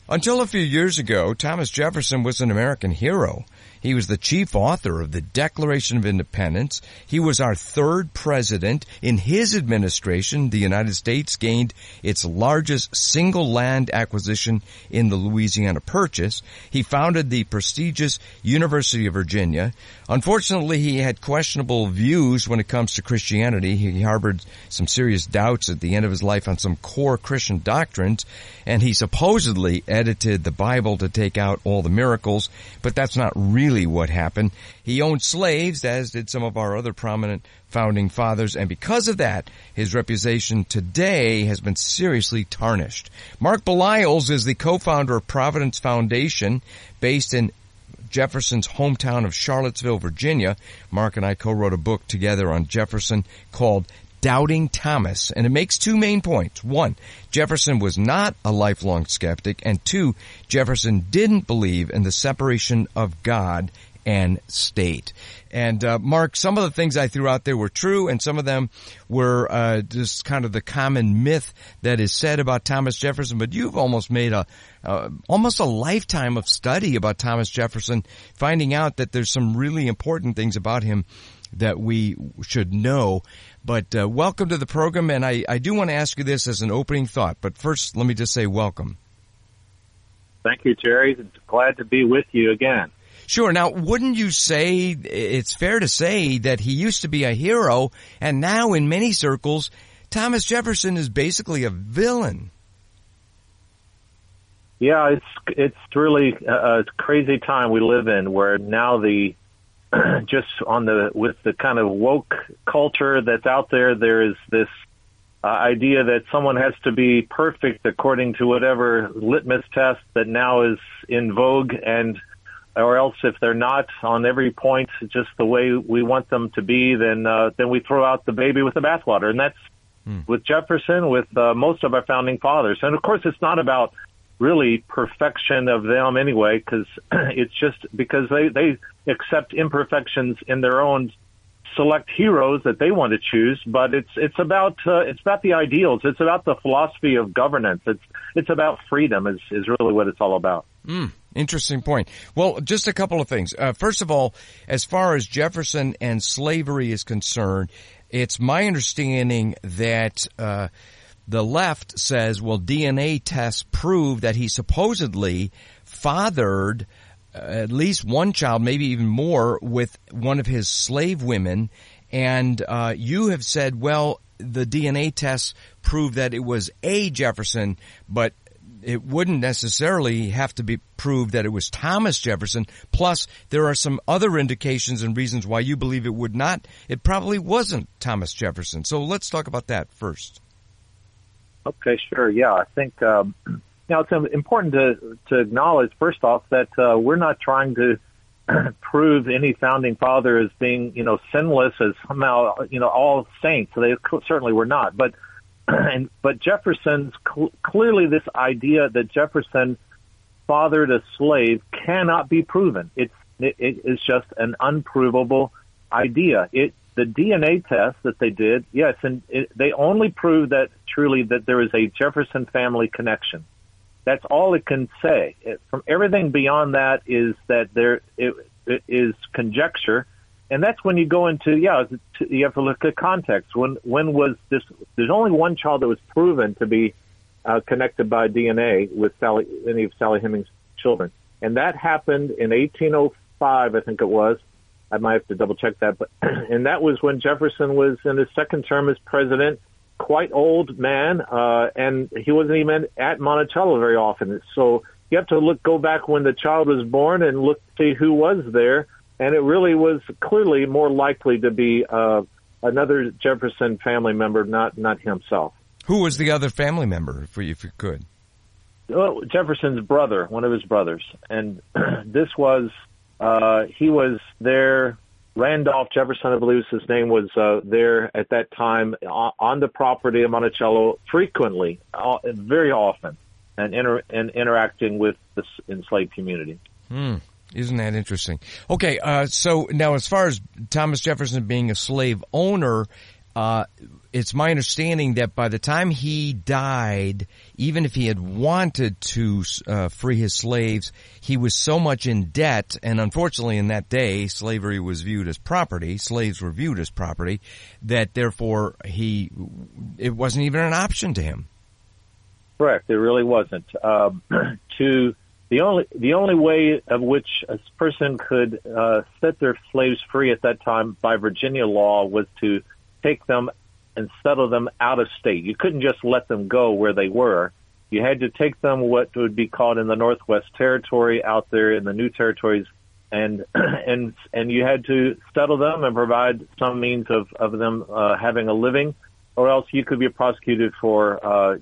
Until a few years ago, Thomas Jefferson was an American hero. He was the chief author of the Declaration of Independence. He was our third president. In his administration, the United States gained its largest single land acquisition in the Louisiana Purchase. He founded the prestigious University of Virginia. Unfortunately, he had questionable views when it comes to Christianity. He harbored some serious doubts at the end of his life on some core Christian doctrines, and he supposedly edited the Bible to take out all the miracles, but that's not really what happened. He owned slaves, as did some of our other prominent founding fathers, and because of that, his reputation today has been seriously tarnished. Mark Belials is the co-founder of Providence Foundation, based in Jefferson's hometown of Charlottesville, Virginia. Mark and I co-wrote a book together on Jefferson called Doubting Thomas, and it makes two main points. One, Jefferson was not a lifelong skeptic, and two, Jefferson didn't believe in the separation of God and state. And Mark, some of the things I threw out there were true, and some of them were just kind of the common myth that is said about Thomas Jefferson. But you've almost made almost a lifetime of study about Thomas Jefferson, finding out that there's some really important things about him that we should know. But welcome to the program, and I do want to ask you this as an opening thought. But first, let me just say welcome. Thank you, Terry. It's glad to be with you again. Sure. Now, wouldn't you say it's fair to say that he used to be a hero, and now in many circles, Thomas Jefferson is basically a villain? Yeah, it's really a crazy time we live in, where now just with the kind of woke culture that's out there, there is this idea that someone has to be perfect according to whatever litmus test that now is in vogue, or else if they're not on every point just the way we want them to be, then we throw out the baby with the bathwater. And that's with Jefferson, with most of our founding fathers. And of course, it's not about really perfection of them anyway, because it's just because they accept imperfections in their own select heroes that they want to choose. But it's about the ideals. It's about the philosophy of governance. It's about freedom is really what it's all about. Interesting point. Well, just a couple of things. First of all, as far as Jefferson and slavery is concerned, it's my understanding that the left says, well, DNA tests prove that he supposedly fathered at least one child, maybe even more, with one of his slave women. And you have said, well, the DNA tests prove that it was a Jefferson, but it wouldn't necessarily have to be proved that it was Thomas Jefferson. Plus, there are some other indications and reasons why you believe it probably wasn't Thomas Jefferson. So let's talk about that first. Okay, sure. Yeah, I think it's important to acknowledge, first off, that we're not trying to prove any founding father as being, sinless, as somehow, all saints. They certainly were not. But Jefferson's clearly this idea that Jefferson fathered a slave cannot be proven. It is just an unprovable idea. The DNA test that they did, yes, and they only proved that truly that there is a Jefferson family connection. That's all it can say. From everything beyond that is that it is conjecture. And that's when you go into, you have to look at context. When was this? There's only one child that was proven to be connected by DNA with any of Sally Hemings' children. And that happened in 1805, I think it was. I might have to double check that. And that was when Jefferson was in his second term as president, quite old man, and he wasn't even at Monticello very often. So you have to go back when the child was born and see who was there. And it really was clearly more likely to be another Jefferson family member, not himself. Who was the other family member, if you could? Well, Jefferson's brother, one of his brothers. And this was, he was there, Randolph Jefferson, I believe his name, was there at that time on the property of Monticello frequently, very often, and interacting with the enslaved community. Isn't that interesting? Okay, so now as far as Thomas Jefferson being a slave owner, it's my understanding that by the time he died, even if he had wanted to free his slaves, he was so much in debt, and unfortunately in that day, slavery was viewed as property, slaves were viewed as property, that therefore it wasn't even an option to him. Correct. It really wasn't. The only way of which a person could set their slaves free at that time by Virginia law was to take them and settle them out of state. You couldn't just let them go where they were. You had to take them what would be called in the Northwest Territory out there in the new territories, and you had to settle them and provide some means of them having a living, or else you could be prosecuted for a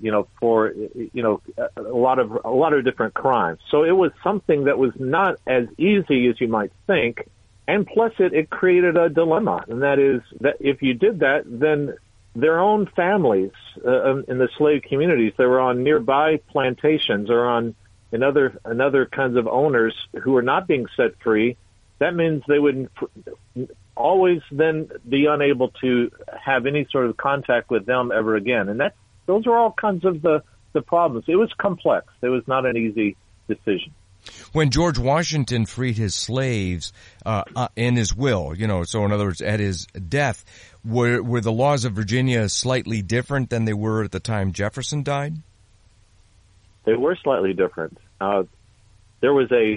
lot of different crimes. So it was something that was not as easy as you might think, and plus it created a dilemma, and that is that if you did that, then their own families in the slave communities that were on nearby plantations or in other kinds of owners who were not being set free, that means they would always then be unable to have any sort of contact with them ever again. And those are all kinds of the problems. It was complex. It was not an easy decision. When George Washington freed his slaves in his will, so in other words, at his death, were the laws of Virginia slightly different than they were at the time Jefferson died? They were slightly different. There was a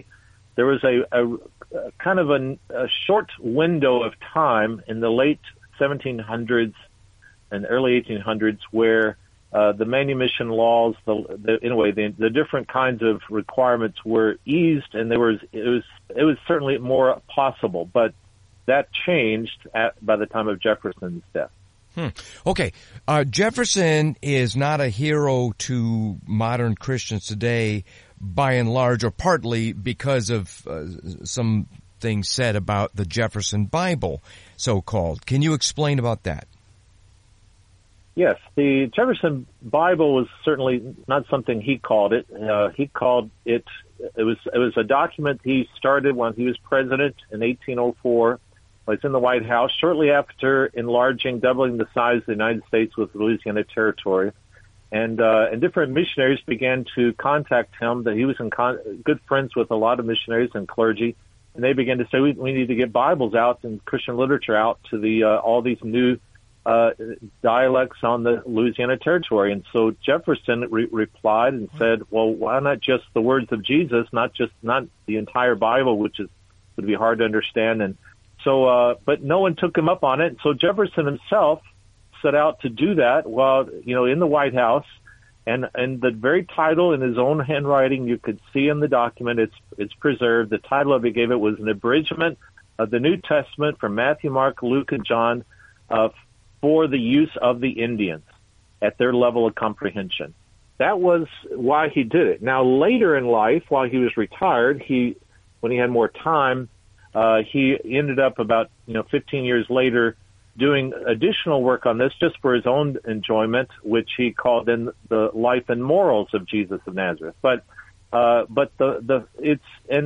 kind of a short window of time in the late 1700s and early 1800s where the manumission laws, the different kinds of requirements were eased, and it was certainly more possible. But that changed by the time of Jefferson's death. Okay, Jefferson is not a hero to modern Christians today, by and large, or partly because of some things said about the Jefferson Bible, so-called. Can you explain about that? Yes, the Jefferson Bible was certainly not something he called it. He called it. It was a document he started when he was president in 1804. It's in the White House shortly after doubling the size of the United States with the Louisiana Territory, and different missionaries began to contact him. That he was good friends with a lot of missionaries and clergy, and they began to say we need to get Bibles out and Christian literature out to all these new dialects on the Louisiana Territory. And so Jefferson replied and said, well, why not just the words of Jesus, not the entire Bible, which would be hard to understand. And so, but no one took him up on it. So Jefferson himself set out to do that while, in the White House, and the very title in his own handwriting, you could see in the document, it's preserved. The title of it gave it was an abridgment of the New Testament from Matthew, Mark, Luke, and John, for the use of the Indians at their level of comprehension. That was why he did it. Now, later in life, while he was retired, when he had more time, he ended up about 15 years later doing additional work on this just for his own enjoyment, which he called in the life and morals of Jesus of Nazareth. But there's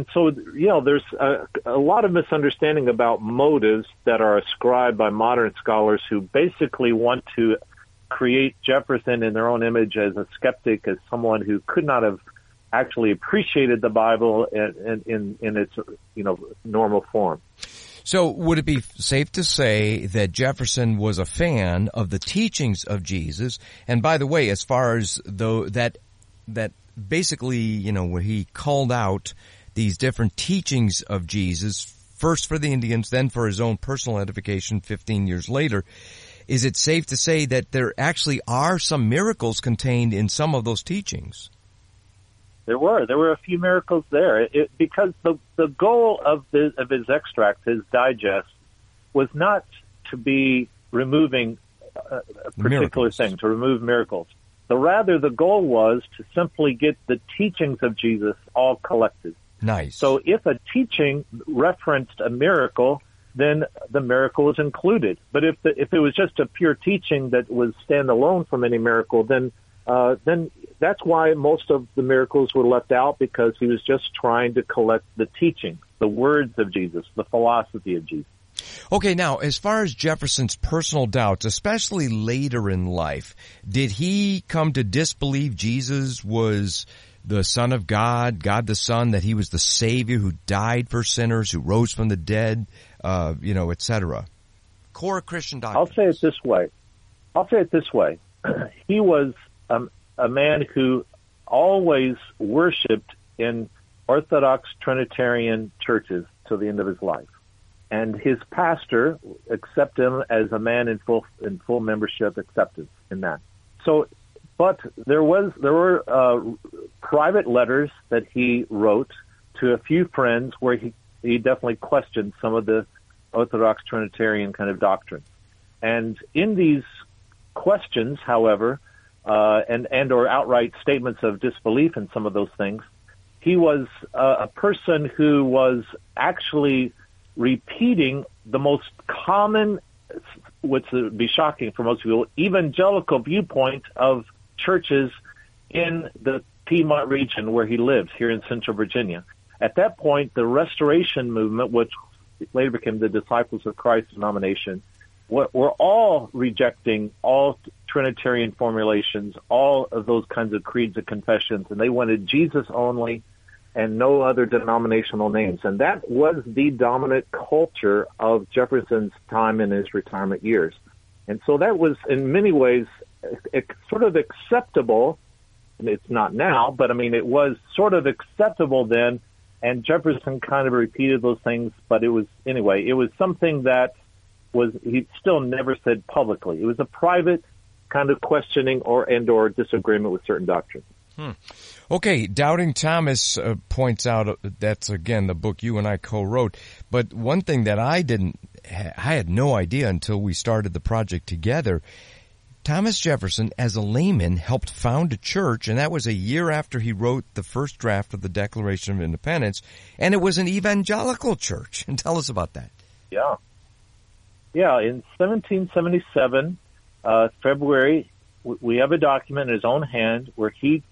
a lot of misunderstanding about motives that are ascribed by modern scholars who basically want to create Jefferson in their own image as a skeptic, as someone who could not have actually appreciated the Bible in its normal form. So would it be safe to say that Jefferson was a fan of the teachings of Jesus? And by the way, as far as that basically, where he called out these different teachings of Jesus, first for the Indians, then for his own personal edification 15 years later, is it safe to say that there actually are some miracles contained in some of those teachings? There were a few miracles there, because the goal of his extract, his digest, was not to be removing a particular thing, to remove miracles. Rather, the goal was to simply get the teachings of Jesus all collected. Nice. So if a teaching referenced a miracle, then the miracle is included. But if it was just a pure teaching that was standalone from any miracle, then that's why most of the miracles were left out, because he was just trying to collect the teaching, the words of Jesus, the philosophy of Jesus. Okay, now, as far as Jefferson's personal doubts, especially later in life, did he come to disbelieve Jesus was the Son of God, God the Son, that he was the Savior who died for sinners, who rose from the dead, etc.? Core Christian doctrine. I'll say it this way. He was a man who always worshipped in Orthodox Trinitarian churches till the end of his life. And his pastor accepted him as a man in full membership acceptance in that. So, but there were private letters that he wrote to a few friends where he definitely questioned some of the Orthodox Trinitarian kind of doctrine. And in these questions, however, and or outright statements of disbelief in some of those things, he was a person who was actually repeating the most common, which would be shocking for most people, evangelical viewpoint of churches in the Piedmont region where he lived, here in Central Virginia. At that point, the Restoration Movement, which later became the Disciples of Christ denomination, were all rejecting all Trinitarian formulations, all of those kinds of creeds and confessions, and they wanted Jesus only and no other denominational names. And that was the dominant culture of Jefferson's time in his retirement years. And so that was, in many ways, sort of acceptable. It's not now, but I mean, it was sort of acceptable then. And Jefferson kind of repeated those things, but it was something that he still never said publicly. It was a private kind of questioning or disagreement with certain doctrines. Okay, Doubting Thomas points out that's, again, the book you and I co-wrote. But one thing that I had no idea until we started the project together, Thomas Jefferson, as a layman, helped found a church, and that was a year after he wrote the first draft of the Declaration of Independence, and it was an evangelical church. And tell us about that. Yeah. Yeah, in 1777, February, we have a document in his own hand where he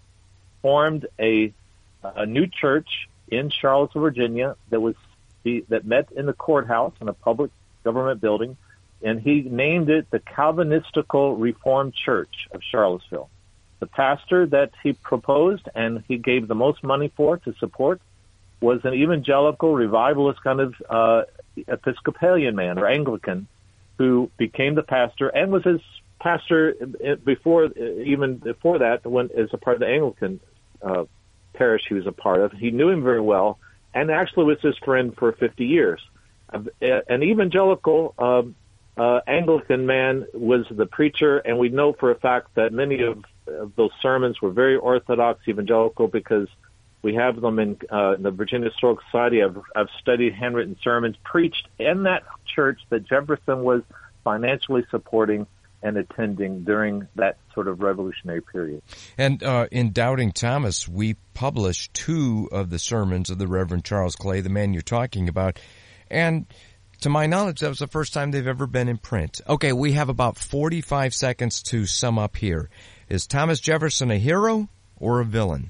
formed a new church in Charlottesville, Virginia, that met in the courthouse in a public government building, and he named it the Calvinistical Reformed Church of Charlottesville. The pastor that he proposed and he gave the most money to support was an evangelical revivalist kind of Episcopalian man or Anglican who became the pastor and was his pastor before that when as a part of the Anglican parish he was a part of. He knew him very well and actually was his friend for 50 years. An evangelical Anglican man was the preacher, and we know for a fact that many of those sermons were very Orthodox evangelical because we have them in the Virginia Historical Society. I've studied handwritten sermons preached in that church that Jefferson was financially supporting and attending during that sort of revolutionary period. And in Doubting Thomas, we published 2 of the sermons of the Reverend Charles Clay, the man you're talking about. And to my knowledge, that was the first time they've ever been in print. Okay, we have about 45 seconds to sum up here. Is Thomas Jefferson a hero or a villain?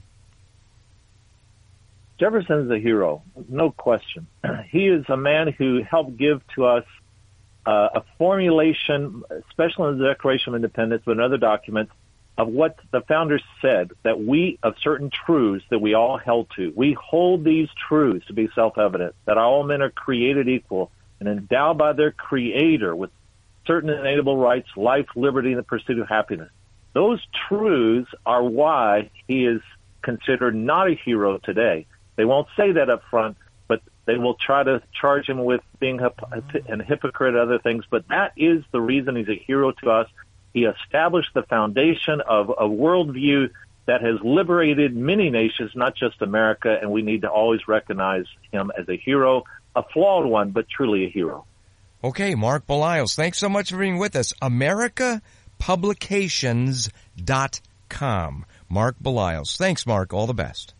Jefferson is a hero, no question. He is a man who helped give to us a formulation, especially in the Declaration of Independence, but in other documents, of what the founders said, of certain truths that we all held to. We hold these truths to be self-evident, that all men are created equal and endowed by their Creator with certain inalienable rights, life, liberty, and the pursuit of happiness. Those truths are why he is considered not a hero today. They won't say that up front, but they will try to charge him with being a hypocrite and other things. But that is the reason he's a hero to us. He established the foundation of a worldview that has liberated many nations, not just America, and we need to always recognize him as a hero, a flawed one, but truly a hero. Okay, Mark Beliles, thanks so much for being with us. AmericaPublications.com. Mark Beliles. Thanks, Mark. All the best.